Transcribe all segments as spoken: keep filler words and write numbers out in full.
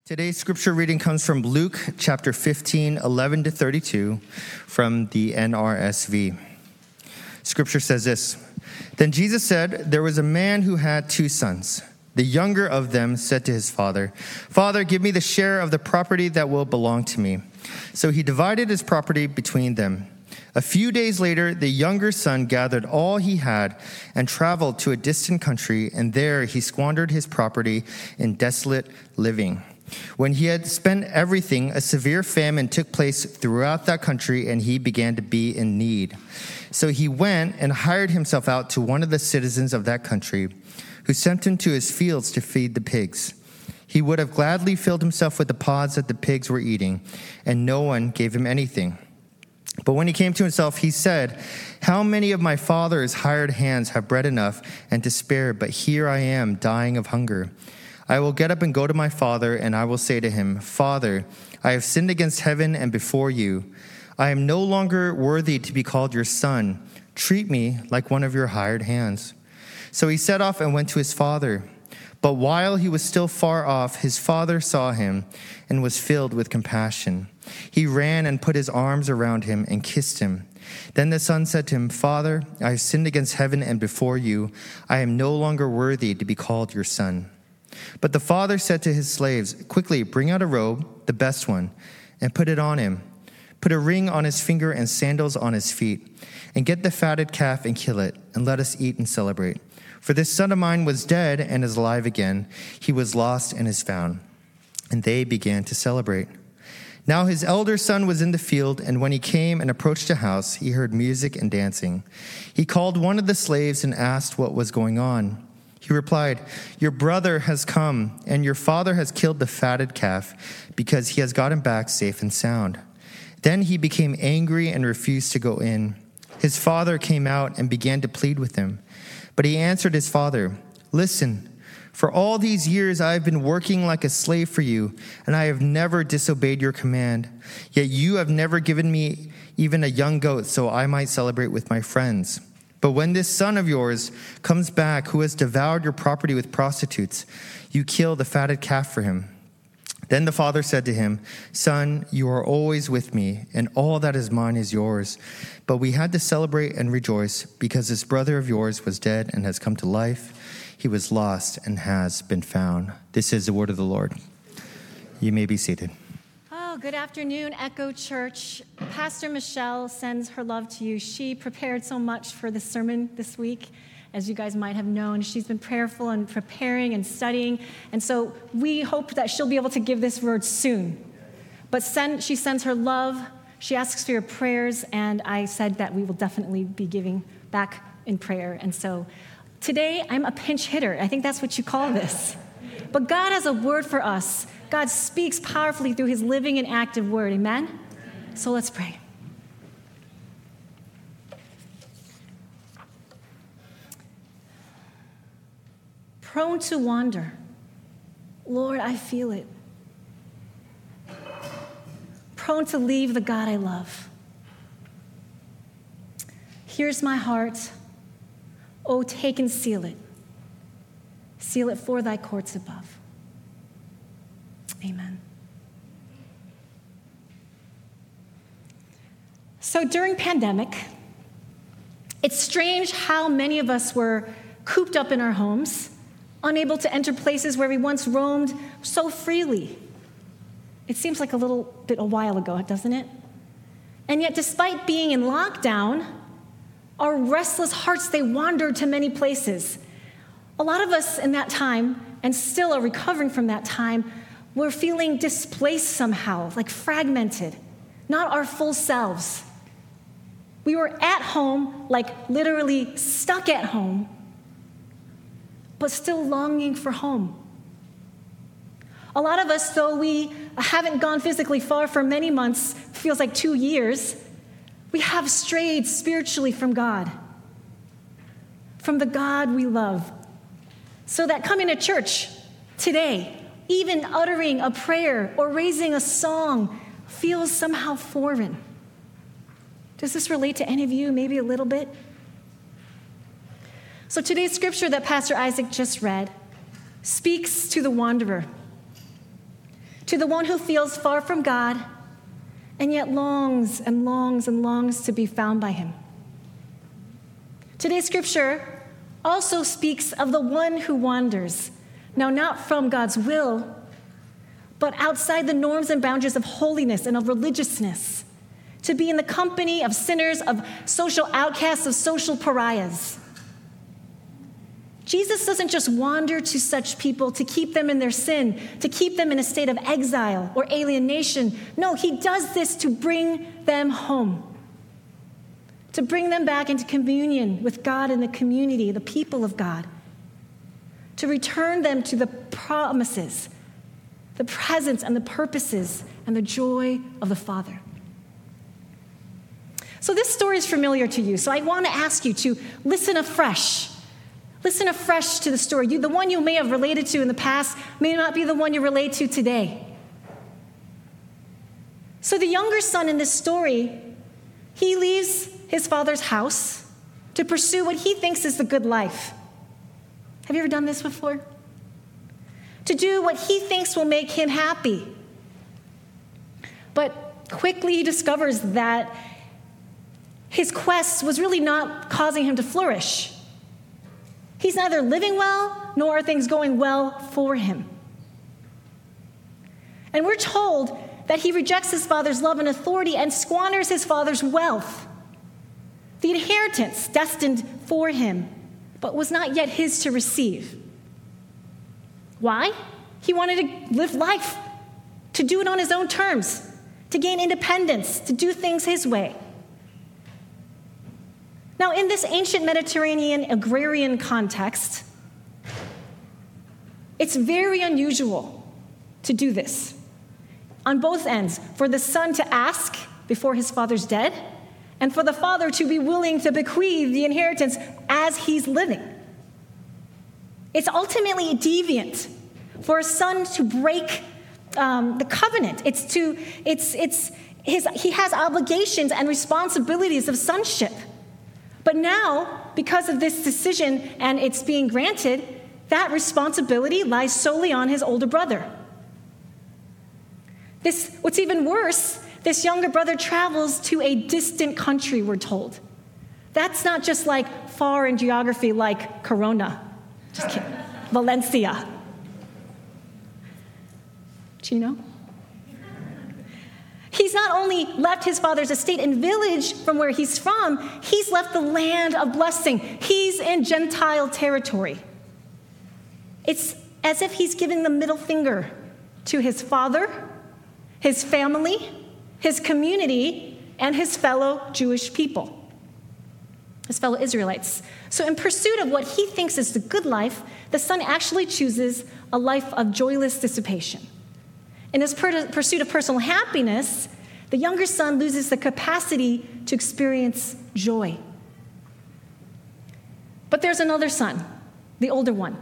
Today's scripture reading comes from Luke chapter fifteen, eleven to thirty-two from the N R S V. Scripture says this: Then Jesus said, there was a man who had two sons. The younger of them said to his father, Father, give me the share of the property that will belong to me. So he divided his property between them. A few days later, the younger son gathered all he had and traveled to a distant country, and there he squandered his property in desolate living. When he had spent everything, a severe famine took place throughout that country, and he began to be in need. So he went and hired himself out to one of the citizens of that country, who sent him to his fields to feed the pigs. He would have gladly filled himself with the pods that the pigs were eating, and no one gave him anything. But when he came to himself, he said, How many of my father's hired hands have bread enough and to spare, but here I am dying of hunger. I will get up and go to my father, and I will say to him, Father, I have sinned against heaven and before you. I am no longer worthy to be called your son. Treat me like one of your hired hands. So he set off and went to his father. But while he was still far off, his father saw him and was filled with compassion. He ran and put his arms around him and kissed him. Then the son said to him, Father, I have sinned against heaven and before you. I am no longer worthy to be called your son. But the father said to his slaves, Quickly, bring out a robe, the best one, and put it on him. Put a ring on his finger and sandals on his feet. And get the fatted calf and kill it, and let us eat and celebrate. For this son of mine was dead and is alive again. He was lost and is found. And they began to celebrate. Now his elder son was in the field, and when he came and approached the house, he heard music and dancing. He called one of the slaves and asked what was going on. He replied, Your brother has come, and your father has killed the fatted calf, because he has got him back safe and sound. Then he became angry and refused to go in. His father came out and began to plead with him. But he answered his father, Listen, for all these years I have been working like a slave for you, and I have never disobeyed your command. Yet you have never given me even a young goat, so I might celebrate with my friends. But when this son of yours comes back, who has devoured your property with prostitutes, you kill the fatted calf for him. Then the father said to him, Son, you are always with me, and all that is mine is yours. But we had to celebrate and rejoice, because this brother of yours was dead and has come to life. He was lost and has been found. This is the word of the Lord. You may be seated. Oh, good afternoon, Echo Church. Pastor Michelle sends her love to you. She prepared so much for the sermon this week. As you guys might have known, she's been prayerful and preparing and studying. And so we hope that she'll be able to give this word soon. But send, she sends her love. She asks for your prayers. And I said that we will definitely be giving back in prayer. And so today I'm a pinch hitter. I think that's what you call this. But God has a word for us. God speaks powerfully through his living and active word. Amen? So let's pray. Prone to wander. Lord, I feel it. Prone to leave the God I love. Here's my heart. Oh, take and seal it. Seal it for thy courts above. Amen. So during pandemic, it's strange how many of us were cooped up in our homes, unable to enter places where we once roamed so freely. It seems like a little bit a while ago, doesn't it? And yet, despite being in lockdown, our restless hearts, they wandered to many places. A lot of us in that time, and still are recovering from that time, were feeling displaced somehow, like fragmented, not our full selves. We were at home, like literally stuck at home, but still longing for home. A lot of us, though we haven't gone physically far for many months, feels like two years, we have strayed spiritually from God, from the God we love. So that coming to church today, even uttering a prayer or raising a song, feels somehow foreign. Does this relate to any of you, maybe a little bit? So today's scripture that Pastor Isaac just read speaks to the wanderer. to the one who feels far from God and yet longs and longs and longs to be found by him. Today's scripture also speaks of the one who wanders, now not from God's will, but outside the norms and boundaries of holiness and of religiousness, to be in the company of sinners, of social outcasts, of social pariahs. Jesus doesn't just wander to such people to keep them in their sin, to keep them in a state of exile or alienation. No, he does this to bring them home, to bring them back into communion with God and the community, the people of God, to return them to the promises, the presence and the purposes and the joy of the Father. So this story is familiar to you, so I want to ask you to listen afresh. Listen afresh to the story. You, the one you may have related to in the past may not be the one you relate to today. So the younger son in this story, he leaves his father's house to pursue what he thinks is the good life. Have you ever done this before? To do what he thinks will make him happy. But quickly he discovers that his quest was really not causing him to flourish. He's neither living well, nor are things going well for him. And we're told that he rejects his father's love and authority and squanders his father's wealth, the inheritance destined for him, but was not yet his to receive. Why? He wanted to live life, to do it on his own terms, to gain independence, to do things his way. Now, in this ancient Mediterranean agrarian context, it's very unusual to do this on both ends, for the son to ask before his father's dead, and for the father to be willing to bequeath the inheritance as he's living. It's ultimately deviant for a son to break um, the covenant. It's to, it's, it's his, he has obligations and responsibilities of sonship. But now, because of this decision and it's being granted, that responsibility lies solely on his older brother. This, what's even worse, this younger brother travels to a distant country, we're told. That's not just like far in geography like Corona. Just kidding. Valencia. Do you know? He's not only left his father's estate and village from where he's from, he's left the land of blessing. He's in Gentile territory. It's as if he's giving the middle finger to his father, his family, his community, and his fellow Jewish people, his fellow Israelites. So in pursuit of what he thinks is the good life, the son actually chooses a life of joyless dissipation. In his pursuit of personal happiness, the younger son loses the capacity to experience joy. But there's another son, the older one.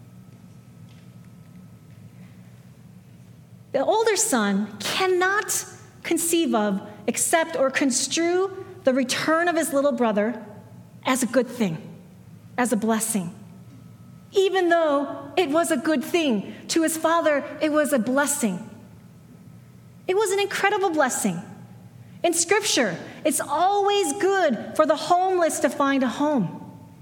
The older son cannot conceive of, accept, or construe the return of his little brother as a good thing, as a blessing. Even though it was a good thing, to his father, it was a blessing. It was an incredible blessing. In Scripture, it's always good for the homeless to find a home,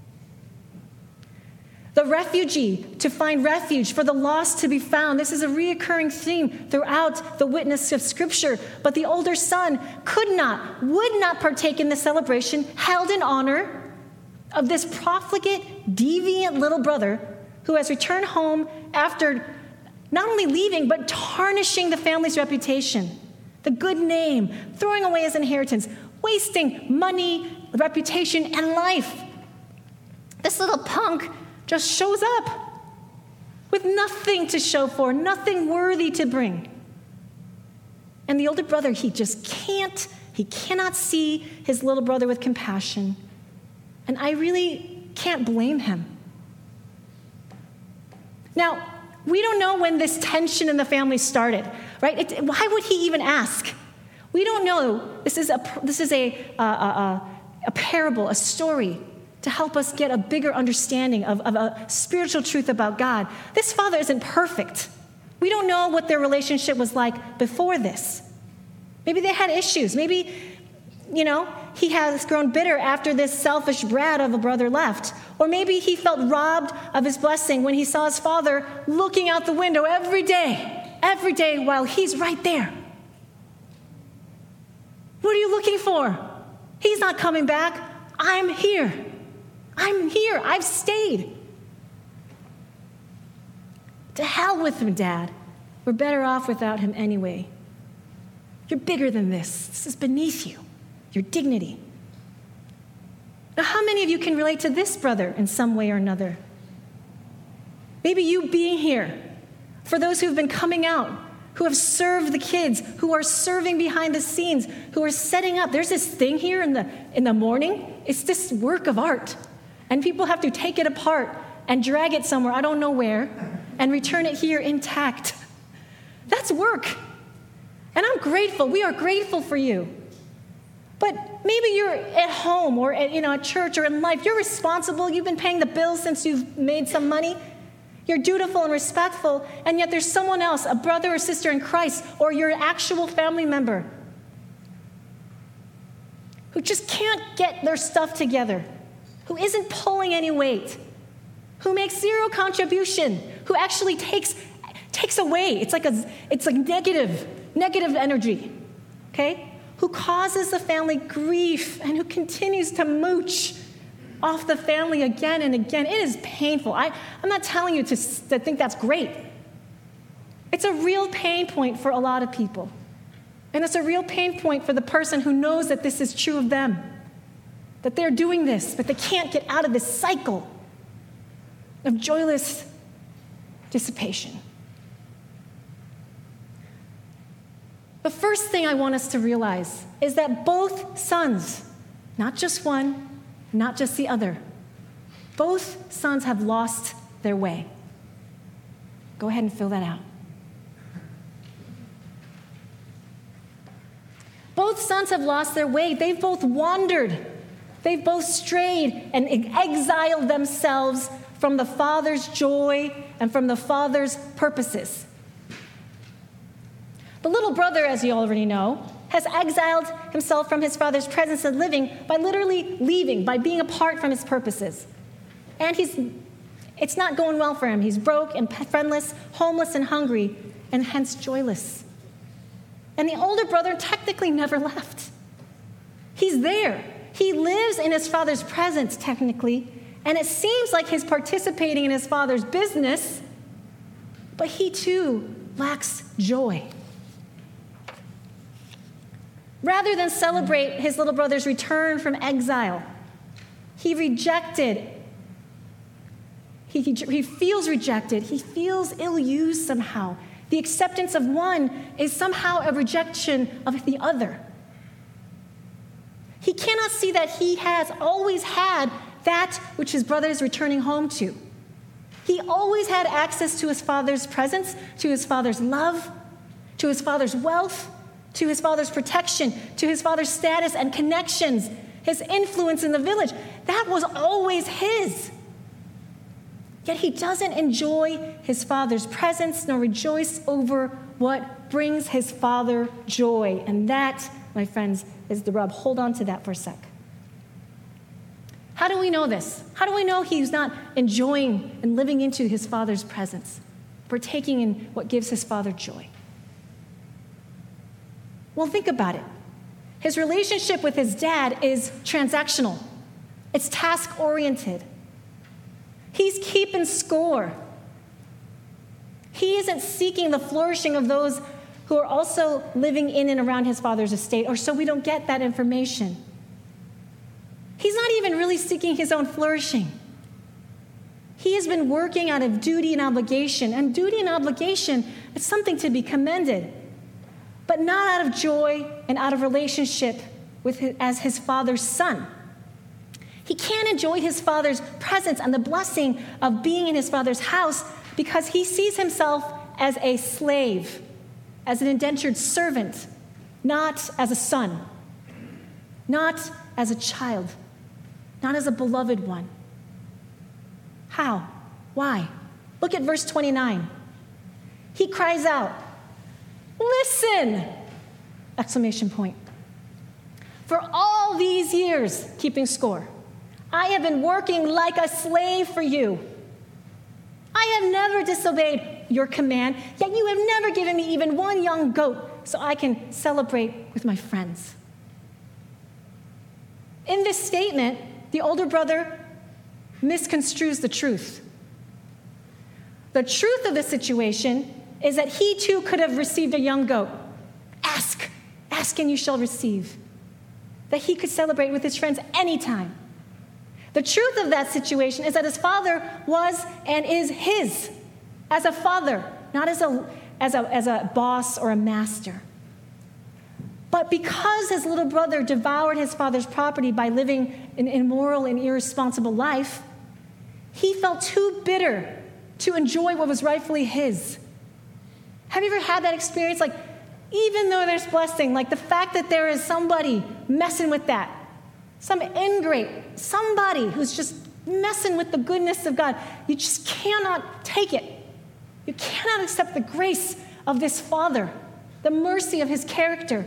the refugee to find refuge, for the lost to be found. This is a reoccurring theme throughout the witness of Scripture. But the older son could not, would not partake in the celebration held in honor of this profligate, deviant little brother who has returned home after not only leaving, but tarnishing the family's reputation, the good name, throwing away his inheritance, wasting money, reputation, and life. This little punk just shows up with nothing to show for, nothing worthy to bring. And the older brother, he just can't, he cannot see his little brother with compassion. And I really can't blame him. Now, we don't know when this tension in the family started, right? It, why would he even ask? We don't know. This is a this is a, a, a, a parable, a story to help us get a bigger understanding of, of a spiritual truth about God. This father isn't perfect. We don't know what their relationship was like before this. Maybe they had issues. Maybe, you know, he has grown bitter after this selfish brat of a brother left. Or maybe he felt robbed of his blessing when he saw his father looking out the window every day, every day while he's right there. What are you looking for? He's not coming back. I'm here. I'm here. I've stayed. To hell with him, Dad. We're better off without him anyway. You're bigger than this. This is beneath you, your dignity. Now, how many of you can relate to this brother in some way or another? Maybe you being here, for those who've been coming out, who have served the kids, who are serving behind the scenes, who are setting up. There's this thing here in the, in the morning. It's this work of art. And people have to take it apart and drag it somewhere, I don't know where, and return it here intact. That's work. And I'm grateful. We are grateful for you. But maybe you're at home or at, you know, at church or in life. You're responsible. You've been paying the bills since you've made some money. You're dutiful and respectful, and yet there's someone else, a brother or sister in Christ, or your actual family member, who just can't get their stuff together, who isn't pulling any weight, who makes zero contribution, who actually takes takes away. It's like a it's like negative, negative energy, okay? Who causes the family grief and who continues to mooch off the family again and again. It is painful. I, I'm not telling you to, to think that's great. It's a real pain point for a lot of people. And it's a real pain point for the person who knows that this is true of them, that they're doing this, but they can't get out of this cycle of joyless dissipation. The first thing I want us to realize is that both sons, not just one, not just the other, both sons have lost their way. Go ahead and fill that out. Both sons have lost their way. They've both wandered. They've both strayed and exiled themselves from the Father's joy and from the Father's purposes. The little brother, as you already know, has exiled himself from his father's presence and living by literally leaving, by being apart from his purposes. And he's, it's not going well for him. He's broke and friendless, homeless and hungry, and hence joyless. And the older brother technically never left. He's there. He lives in his father's presence, technically, and it seems like he's participating in his father's business, but he too lacks joy. Rather than celebrate his little brother's return from exile, he rejected. He, he, he feels rejected. He feels ill-used somehow. The acceptance of one is somehow a rejection of the other. He cannot see that he has always had that which his brother is returning home to. He always had access to his father's presence, to his father's love, to his father's wealth, to his father's protection, to his father's status and connections, his influence in the village. That was always his. Yet he doesn't enjoy his father's presence nor rejoice over what brings his father joy. And that, my friends, is the rub. Hold on to that for a sec. How do we know this? How do we know he's not enjoying and living into his father's presence, partaking in what gives his father joy? Well, think about it. His relationship with his dad is transactional. It's task-oriented. He's keeping score. He isn't seeking the flourishing of those who are also living in and around his father's estate, or so we don't get that information. He's not even really seeking his own flourishing. He has been working out of duty and obligation, and duty and obligation is something to be commended, but not out of joy and out of relationship with his, as his father's son. He can't enjoy his father's presence and the blessing of being in his father's house because he sees himself as a slave, as an indentured servant, not as a son, not as a child, not as a beloved one. How? Why? Look at verse twenty-nine. He cries out, "Listen!" Exclamation point. "For all these years," keeping score, "I have been working like a slave for you. I have never disobeyed your command, yet you have never given me even one young goat so I can celebrate with my friends." In this statement, the older brother misconstrues the truth. The truth of the situation is that he too could have received a young goat. Ask, ask and you shall receive. That he could celebrate with his friends anytime. The truth of that situation is that his father was and is his as a father, not as a, as a, as a boss or a master. But because his little brother devoured his father's property by living an immoral and irresponsible life, he felt too bitter to enjoy what was rightfully his. Have you ever had that experience? Like, even though there's blessing, like the fact that there is somebody messing with that, some ingrate, somebody who's just messing with the goodness of God, you just cannot take it. You cannot accept the grace of this Father, the mercy of his character.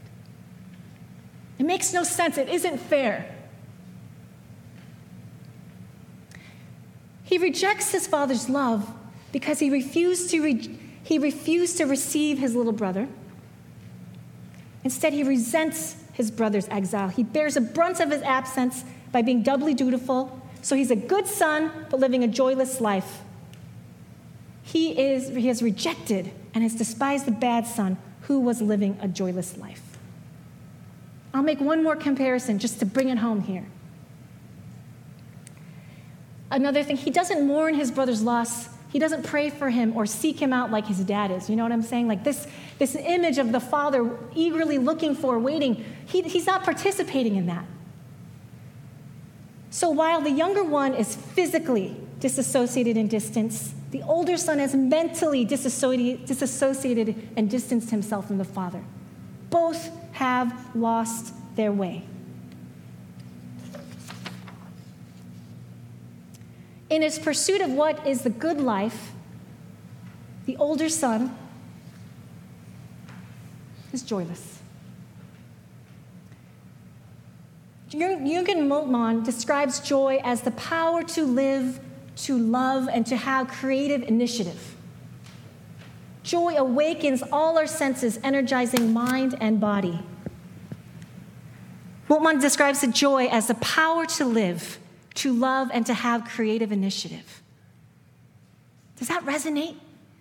It makes no sense. It isn't fair. He rejects his father's love because he refused to re- he refused to receive his little brother. Instead, he resents his brother's exile. He bears the brunt of his absence by being doubly dutiful. So he's a good son, but living a joyless life. He is he has rejected and has despised the bad son who was living a joyless life. I'll make one more comparison just to bring it home here. Another thing, he doesn't mourn his brother's loss. He doesn't pray for him or seek him out like his dad is. You know what I'm saying? Like this, this image of the father eagerly looking for, waiting, he, he's not participating in that. So while the younger one is physically disassociated and distanced, the older son is mentally disassociated, disassociated and distanced himself from the father. Both have lost their way. In his pursuit of what is the good life, the older son is joyless. Jürgen Moltmann describes joy as the power to live, to love, and to have creative initiative. Joy awakens all our senses, energizing mind and body. Moltmann describes the joy as the power to live, to love, and to have creative initiative. Does that resonate?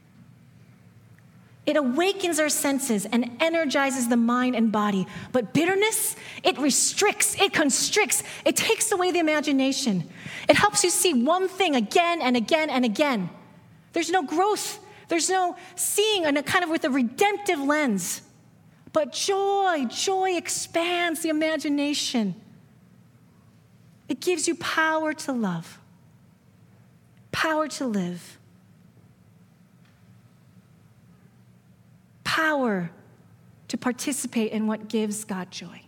It awakens our senses and energizes the mind and body. But bitterness, it restricts, it constricts, it takes away the imagination. It helps you see one thing again and again and again. There's no growth. There's no seeing in a kind of with a redemptive lens. But joy, joy expands the imagination. It gives you power to love, power to live, power to participate in what gives God joy.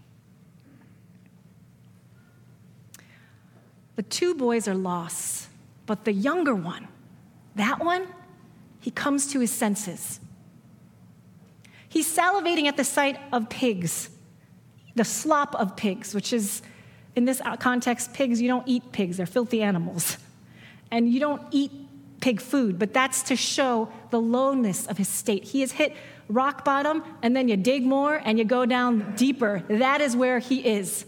The two boys are lost, but the younger one, that one, he comes to his senses. He's salivating at the sight of pigs, the slop of pigs, which is, in this context, pigs, you don't eat pigs, they're filthy animals. And you don't eat pig food, but that's to show the lowness of his state. He has hit rock bottom, and then you dig more, and you go down deeper. That is where he is.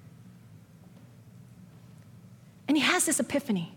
And he has this epiphany.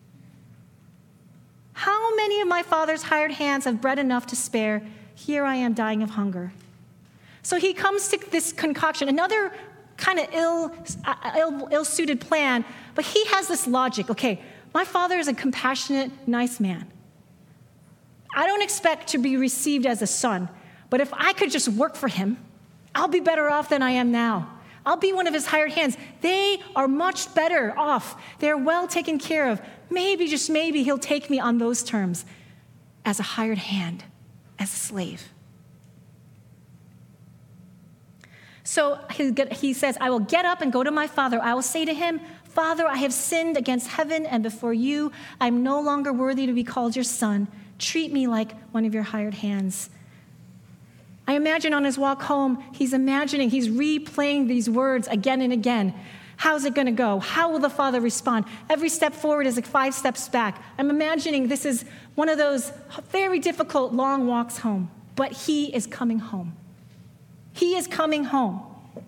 How many of my father's hired hands have bread enough to spare? Here I am dying of hunger. So he comes to this concoction, another kind of ill, uh, ill, ill-suited plan, but he has this logic. Okay, my father is a compassionate, nice man. I don't expect to be received as a son, but if I could just work for him, I'll be better off than I am now. I'll be one of his hired hands. They are much better off. They're well taken care of. Maybe, just maybe, he'll take me on those terms as a hired hand, as a slave. So he says, I will get up and go to my father. I will say to him, Father, I have sinned against heaven and before you. I am no longer worthy to be called your son. Treat me like one of your hired hands. I imagine on his walk home, he's imagining, he's replaying these words again and again. How's it going to go? How will the Father respond? Every step forward is like five steps back. I'm imagining this is one of those very difficult long walks home, but he is coming home. He is coming home.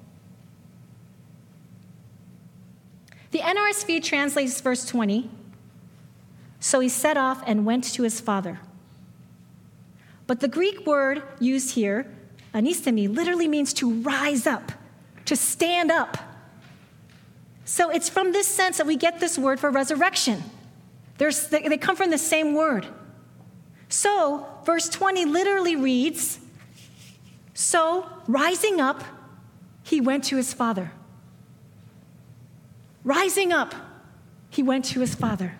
The N R S V translates verse twenty. So he set off and went to his father. But the Greek word used here, anistemi, literally means to rise up, to stand up. So it's from this sense that we get this word for resurrection. There's, they come from the same word. So verse twenty literally reads, so rising up, he went to his father. Rising up, he went to his father.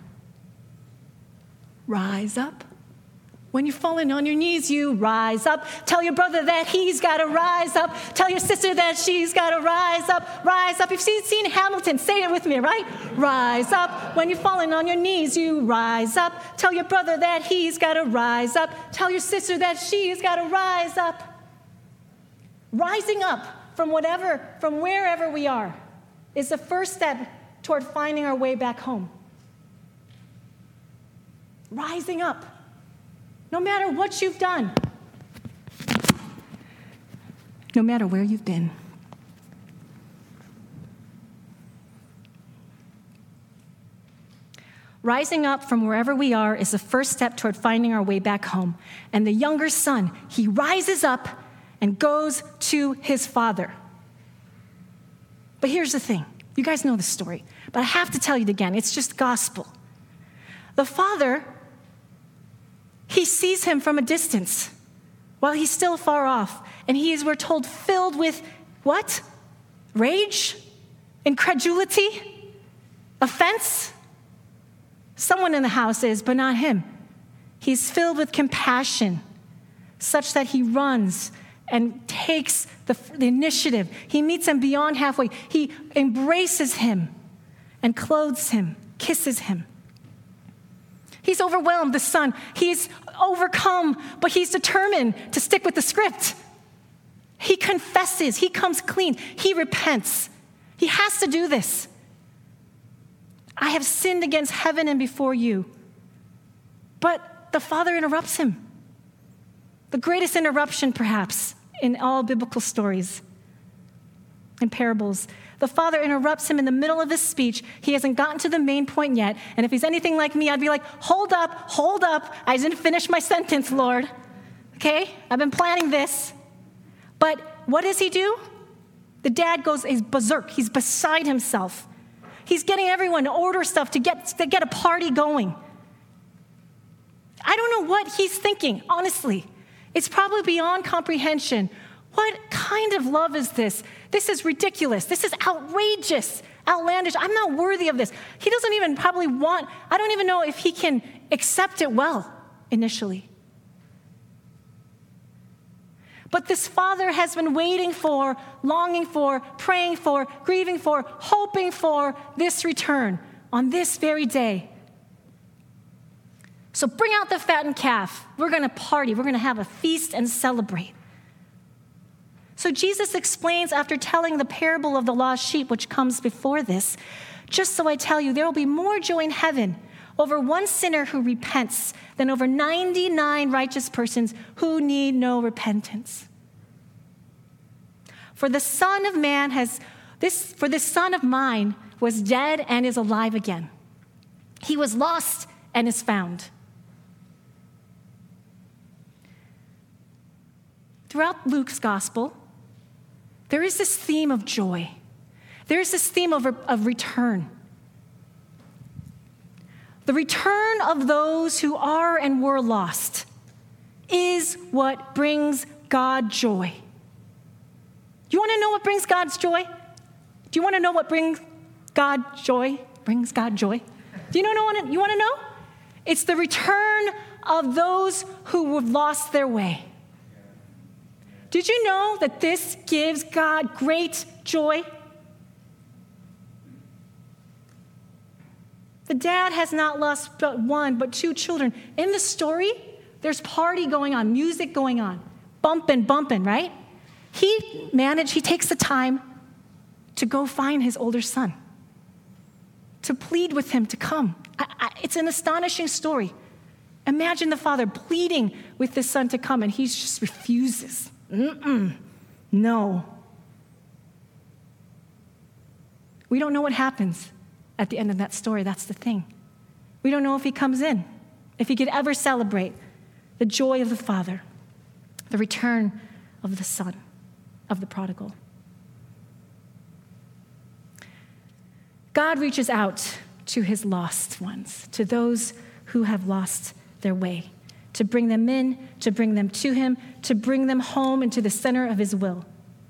Rise up. When you're falling on your knees, you rise up. Tell your brother that he's got to rise up. Tell your sister that she's got to rise up. Rise up. You've seen, seen Hamilton. Say it with me, right? Rise up. When you're falling on your knees, you rise up. Tell your brother that he's got to rise up. Tell your sister that she's got to rise up. Rising up from whatever, from wherever we are, is the first step toward finding our way back home. Rising up. No matter what you've done, no matter where you've been. Rising up from wherever we are is the first step toward finding our way back home. And the younger son, he rises up and goes to his father. But here's the thing. You guys know the story, but I have to tell you it again. It's just gospel. The father, he sees him from a distance while he's still far off. And he is, we're told, filled with what? Rage? Incredulity? Offense? Someone in the house is, but not him. He's filled with compassion, such that he runs and takes the, the initiative. He meets him beyond halfway. He embraces him and clothes him, kisses him. He's overwhelmed, the son. He's overcome, but he's determined to stick with the script. He confesses. He comes clean. He repents. He has to do this. I have sinned against heaven and before you. But the father interrupts him. The greatest interruption, perhaps, in all biblical stories and parables. The father interrupts him in the middle of his speech. He hasn't gotten to the main point yet. And if he's anything like me, I'd be like, hold up, hold up. I didn't finish my sentence, Lord. Okay? I've been planning this. But what does he do? The dad goes, he's berserk. He's beside himself. He's getting everyone to order stuff to get, to get a party going. I don't know what he's thinking, honestly. It's probably beyond comprehension. What kind of love is this? This is ridiculous. This is outrageous, outlandish. I'm not worthy of this. He doesn't even probably want, I don't even know if he can accept it well initially. But this father has been waiting for, longing for, praying for, grieving for, hoping for this return on this very day. So bring out the fattened calf. We're going to party. We're going to have a feast and celebrate. So Jesus explains after telling the parable of the lost sheep, which comes before this, just so I tell you, there will be more joy in heaven over one sinner who repents than over ninety-nine righteous persons who need no repentance. For the Son of Man has, this, for this Son of mine was dead and is alive again. He was lost and is found. Throughout Luke's gospel, there is this theme of joy. There is this theme of, of return. The return of those who are and were lost is what brings God joy. You want to know what brings God's joy? Do you want to know what brings God joy? Brings God joy? Do you know? You want to know? It's the return of those who have lost their way. Did you know that this gives God great joy? The dad has not lost but one, but two children. In the story, There's party going on, music going on, bumping, bumping, right? He managed, he takes the time to go find his older son, to plead with him to come. I, I, it's an astonishing story. Imagine the father pleading with his son to come, and he just refuses. Mm-mm, no. We don't know what happens at the end of that story. That's the thing. We don't know if he comes in, if he could ever celebrate the joy of the father, the return of the son, of the prodigal. God reaches out to his lost ones, to those who have lost their way, to bring them in, to bring them to him, to bring them home into the center of his will.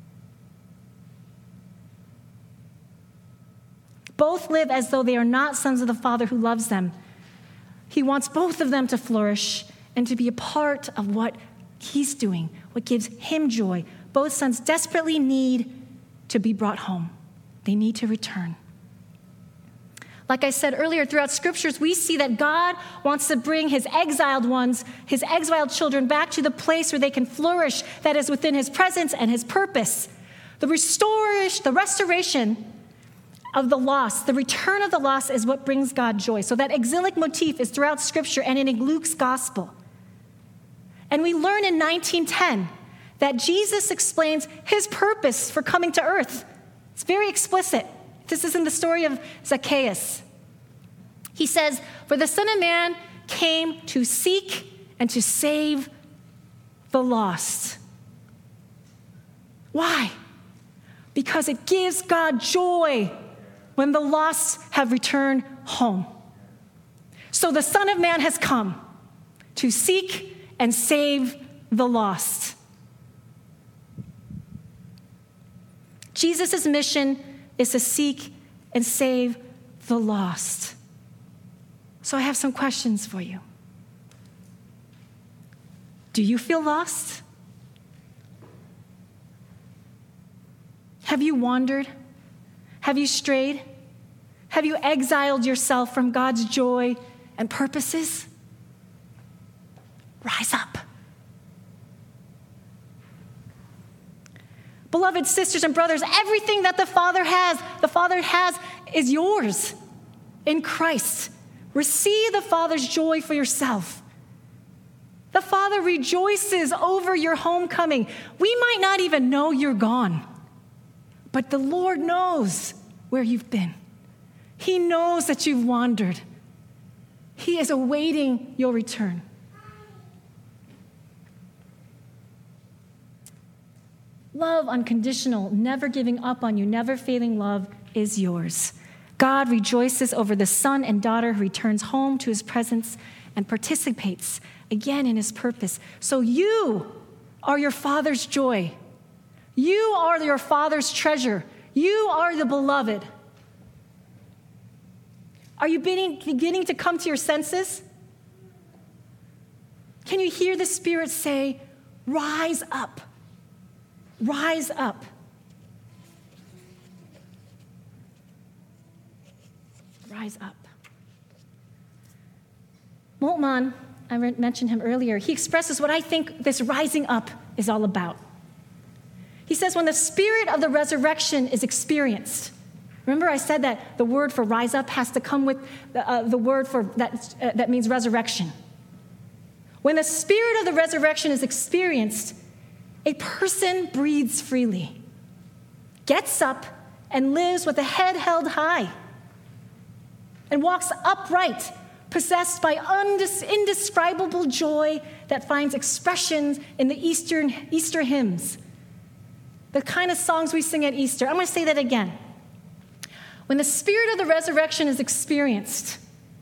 Both live as though they are not sons of the Father who loves them. He wants both of them to flourish and to be a part of what he's doing, what gives him joy. Both sons desperately need to be brought home. They need to return. Like I said earlier, throughout scriptures, we see that God wants to bring his exiled ones, his exiled children, back to the place where they can flourish, that is within his presence and his purpose. The restoration, the restoration of the lost, the return of the lost is what brings God joy. So that exilic motif is throughout scripture and in Luke's gospel. And we learn in nineteen ten that Jesus explains his purpose for coming to earth. It's very explicit. This is in the story of Zacchaeus. He says, "For the Son of Man came to seek and to save the lost." Why? Because it gives God joy when the lost have returned home. So the Son of Man has come to seek and save the lost. Jesus' mission is to seek and save the lost. So I have some questions for you. Do you feel lost? Have you wandered? Have you strayed? Have you exiled yourself from God's joy and purposes? Rise up. Beloved sisters and brothers, everything that the Father has, the Father has is yours in Christ. Receive the Father's joy for yourself. The Father rejoices over your homecoming. We might not even know you're gone, but the Lord knows where you've been. He knows that you've wandered. He is awaiting your return. Love, unconditional, never giving up on you, never failing love is yours. God rejoices over the son and daughter who returns home to his presence and participates again in his purpose. So you are your Father's joy. You are your Father's treasure. You are the beloved. Are you beginning to come to your senses? Can you hear the Spirit say, "Rise up, rise up"? Rise up. Moltmann, I mentioned him earlier, he expresses what I think this rising up is all about. He says, when the spirit of the resurrection is experienced, remember I said that the word for rise up has to come with the, uh, the word for that, uh, that means resurrection. When the spirit of the resurrection is experienced, a person breathes freely, gets up, and lives with a head held high, and walks upright, possessed by undis- indescribable joy that finds expression in the Eastern, Easter hymns, the kind of songs we sing at Easter. I'm going to say that again. When the spirit of the resurrection is experienced,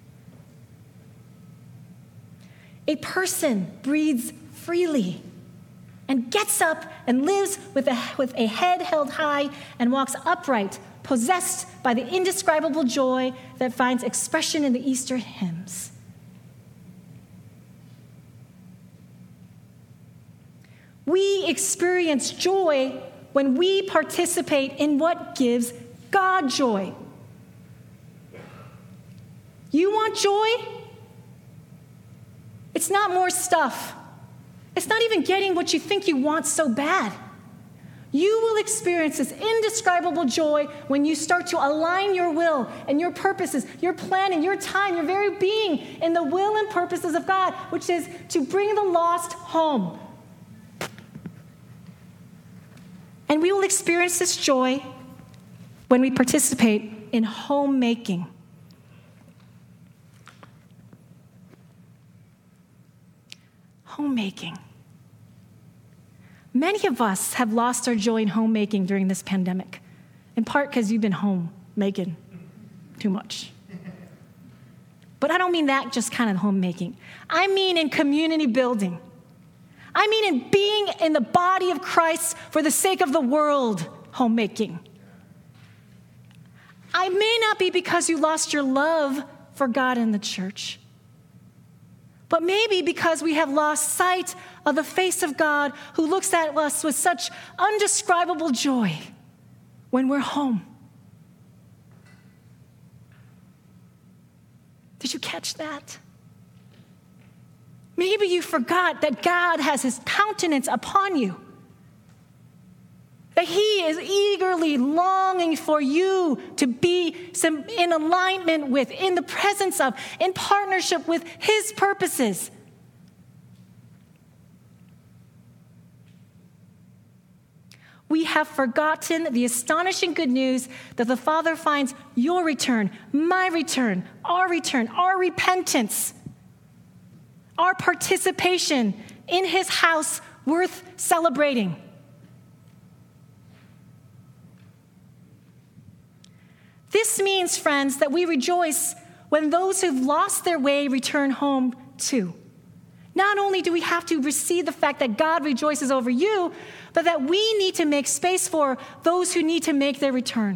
a person breathes freely and gets up and lives with a, with a head held high and walks upright, possessed by the indescribable joy that finds expression in the Easter hymns. We experience joy when we participate in what gives God joy. You want joy? It's not more stuff. It's not even getting what you think you want so bad. You will experience this indescribable joy when you start to align your will and your purposes, your plan and your time, your very being in the will and purposes of God, which is to bring the lost home. And we will experience this joy when we participate in homemaking. Homemaking. Many of us have lost our joy in homemaking during this pandemic, in part because you've been home making too much. But I don't mean that just kind of homemaking. I mean in community building. I mean in being in the body of Christ for the sake of the world, homemaking. I may not be because you lost your love for God and the church, but maybe because we have lost sight of the face of God who looks at us with such undescribable joy when we're home. Did you catch that? Maybe you forgot that God has his countenance upon you, that he is eagerly longing for you to be some, in alignment with, in the presence of, in partnership with his purposes. We have forgotten the astonishing good news that the Father finds your return, my return, our return, our repentance, our participation in his house worth celebrating. This means, friends, that we rejoice when those who've lost their way return home too. Not only do we have to receive the fact that God rejoices over you, but that we need to make space for those who need to make their return.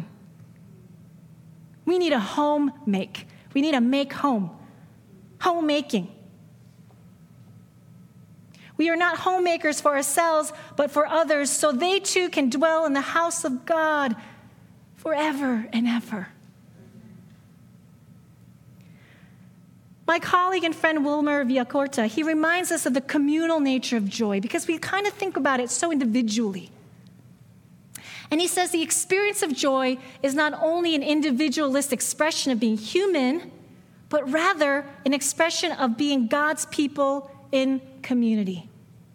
We need a home make. We need a make home. Homemaking. We are not homemakers for ourselves, but for others, so they too can dwell in the house of God forever and ever. My colleague and friend Wilmer Villacorta, he reminds us of the communal nature of joy because we kind of think about it so individually. And he says the experience of joy is not only an individualist expression of being human, but rather an expression of being God's people in community.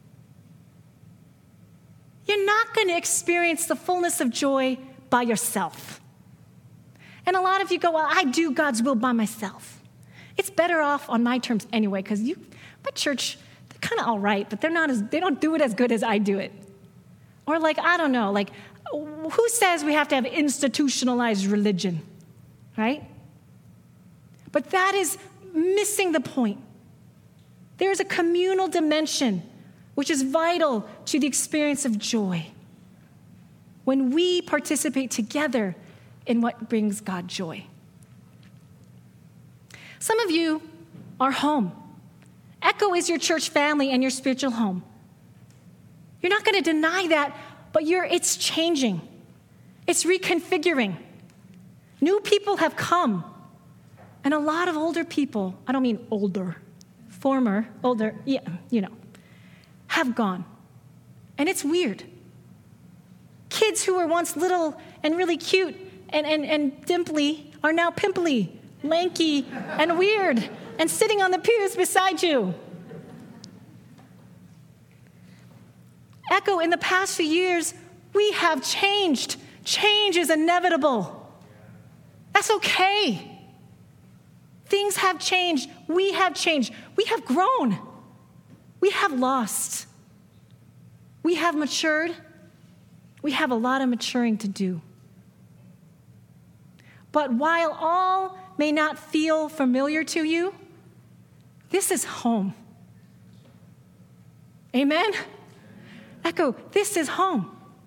You're not going to experience the fullness of joy by yourself. And a lot of you go, well, I do God's will by myself. It's better off on my terms anyway, because you, my church, they're kind of all right, but they're not as, they don't do it as good as I do it. Or like, I don't know, like, who says we have to have institutionalized religion, right? But that is missing the point. There's a communal dimension which is vital to the experience of joy when we participate together in what brings God joy. Some of you are home. Echo is your church family and your spiritual home. You're not going to deny that, but you're, it's changing. It's reconfiguring. New people have come. And a lot of older people, I don't mean older, former, older, yeah, you know, have gone. And it's weird. Kids who were once little and really cute and, and, and dimply are now pimply, lanky, and weird, and sitting on the pews beside you. Echo, in the past few years, we have changed. Change is inevitable. That's okay. Things have changed. We have changed. We have grown. We have lost. We have matured. We have a lot of maturing to do. But while all may not feel familiar to you, this is home. Amen? Echo, this is home.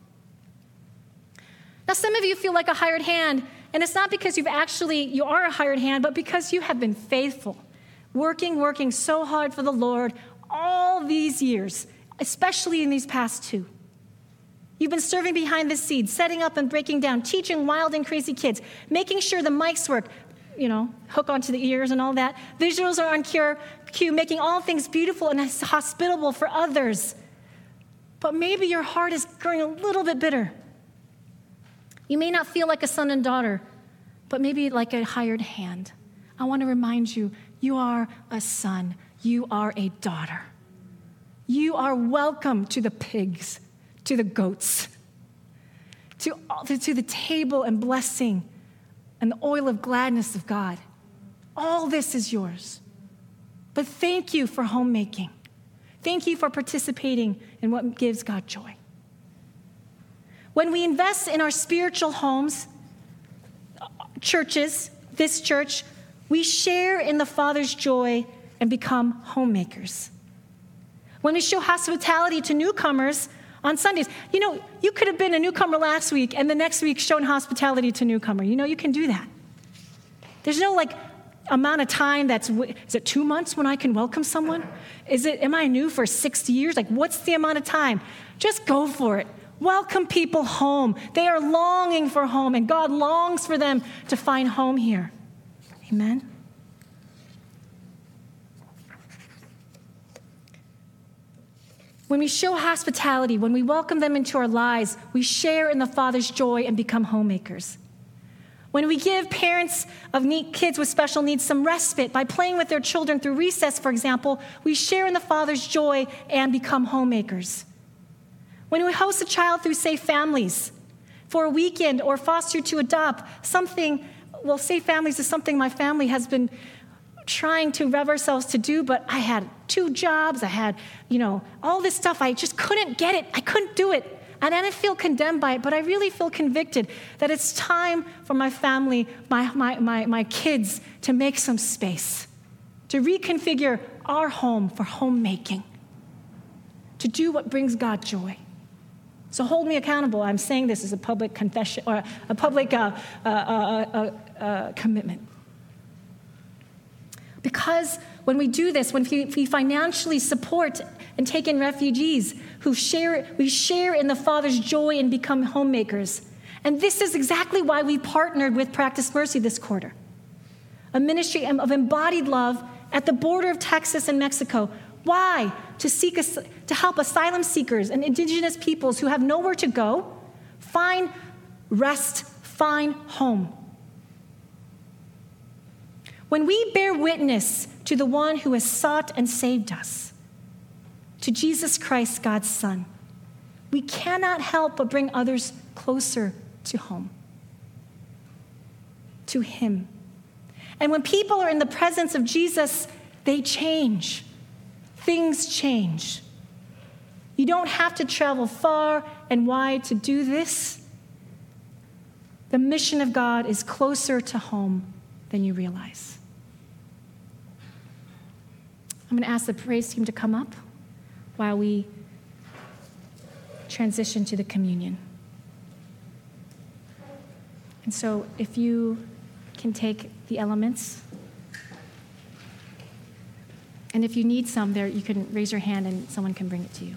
Now, some of you feel like a hired hand, and it's not because you've actually, you are a hired hand, but because you have been faithful, working, working so hard for the Lord all these years, especially in these past two. You've been serving behind the scenes, setting up and breaking down, teaching wild and crazy kids, making sure the mics work, you know, hook onto the ears and all that. Visuals are on cue, cue, making all things beautiful and hospitable for others. But maybe your heart is growing a little bit bitter. You may not feel like a son and daughter, but maybe like a hired hand. I want to remind you, you are a son. You are a daughter. You are welcome to the pigs, to the goats, to, to the table and blessing and the oil of gladness of God. All this is yours. But thank you for homemaking. Thank you for participating in what gives God joy. When we invest in our spiritual homes, churches, this church, we share in the Father's joy and become homemakers. When we show hospitality to newcomers on Sundays, you know, you could have been a newcomer last week and the next week shown hospitality to newcomer. You know, you can do that. There's no like amount of time that's, is it two months when I can welcome someone? Is it, am I new for sixty years? Like, what's the amount of time? Just go for it. Welcome people home. They are longing for home, and God longs for them to find home here. Amen? When we show hospitality, when we welcome them into our lives, we share in the Father's joy and become homemakers. When we give parents of neat kids with special needs some respite by playing with their children through recess, for example, we share in the Father's joy and become homemakers. When we host a child through Safe Families for a weekend or foster to adopt, something, well, Safe Families is something my family has been trying to rev ourselves to do, but I had two jobs, I had, you know, all this stuff. I just couldn't get it. I couldn't do it. And I didn't feel condemned by it, but I really feel convicted that it's time for my family, my, my, my, my kids, to make some space, to reconfigure our home for homemaking, to do what brings God joy. So hold me accountable. I'm saying this as a public confession, or a public uh, uh, uh, uh, uh, commitment. Because when we do this, when we financially support and take in refugees who share, we share in the Father's joy and become homemakers. And this is exactly why we partnered with Practice Mercy this quarter, a ministry of embodied love at the border of Texas and Mexico. Why? To seek, to help asylum seekers and indigenous peoples who have nowhere to go find rest, find home. When we bear witness to the one who has sought and saved us, to Jesus Christ, God's Son, we cannot help but bring others closer to home, to Him. And when people are in the presence of Jesus, they change. Things change. You don't have to travel far and wide to do this. The mission of God is closer to home than you realize. I'm going to ask the praise team to come up while we transition to the communion. And so if you can take the elements, and if you need some there, you can raise your hand and someone can bring it to you.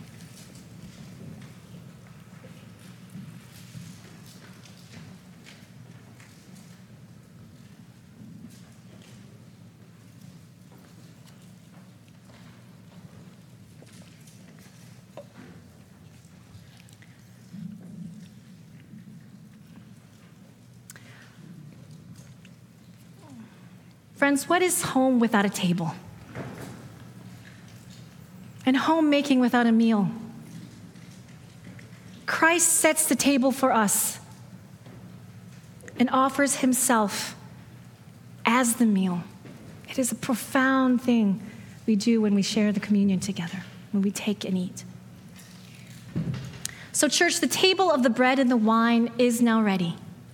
Friends, what is home without a table? And homemaking without a meal? Christ sets the table for us and offers Himself as the meal. It is a profound thing we do when we share the communion together, when we take and eat. So, church, the table of the bread and the wine is now ready.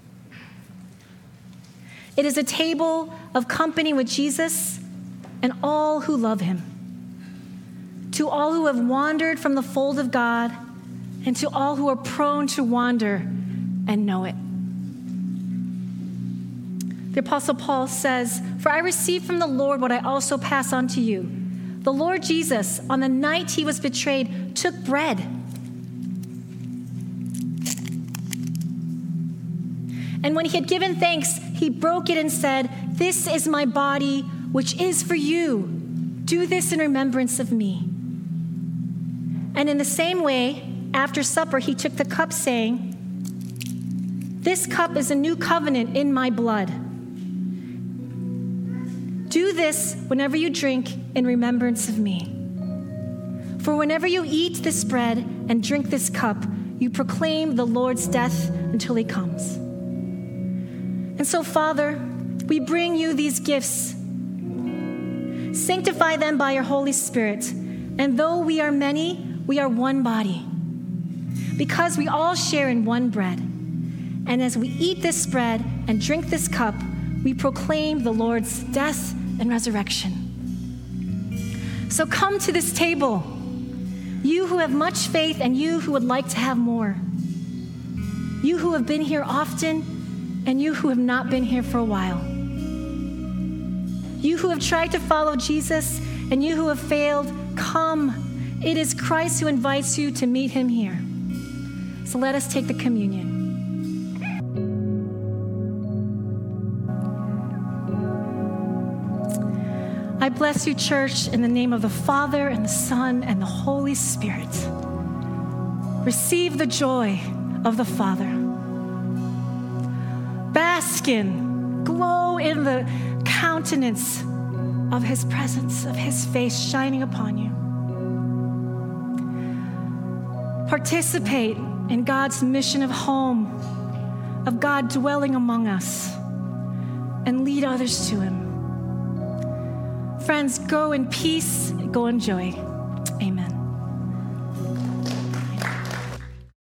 It is a table of company with Jesus and all who love Him. To all who have wandered from the fold of God, and to all who are prone to wander and know it. The Apostle Paul says, "For I received from the Lord what I also pass on to you. The Lord Jesus, on the night He was betrayed, took bread. And when He had given thanks, He broke it and said, "This is my body, which is for you. Do this in remembrance of me." And in the same way, after supper, he took the cup, saying, "This cup is a new covenant in my blood. Do this whenever you drink in remembrance of me. For whenever you eat this bread and drink this cup, you proclaim the Lord's death until he comes." And so, Father, we bring you these gifts. Sanctify them by your Holy Spirit. And though we are many, we are one body, because we all share in one bread. And as we eat this bread and drink this cup, we proclaim the Lord's death and resurrection. So come to this table, you who have much faith and you who would like to have more. You who have been here often and you who have not been here for a while. You who have tried to follow Jesus and you who have failed, come. It is Christ who invites you to meet him here. So let us take the communion. I bless you, church, in the name of the Father and the Son and the Holy Spirit. Receive the joy of the Father. Bask in, glow in the countenance of his presence, of his face shining upon you. Participate in God's mission of home, of God dwelling among us, and lead others to him. Friends, go in peace, go in joy.